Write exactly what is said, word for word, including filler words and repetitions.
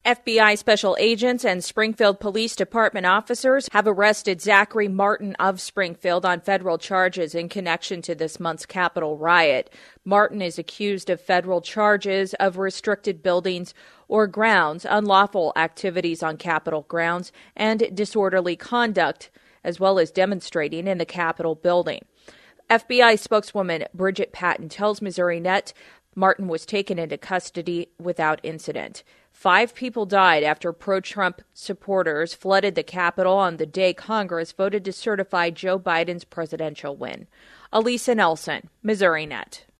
F B I special agents and Springfield Police Department officers have arrested Zachary Martin of Springfield on federal charges in connection to this month's Capitol riot. Martin is accused of federal charges of restricted buildings or grounds, unlawful activities on Capitol grounds, and disorderly conduct, as well as demonstrating in the Capitol building. F B I spokeswoman Bridget Patton tells Missouri Net Martin was taken into custody without incident. Five people died after pro-Trump supporters flooded the Capitol on the day Congress voted to certify Joe Biden's presidential win. Elisa Nelson, Missouri Net.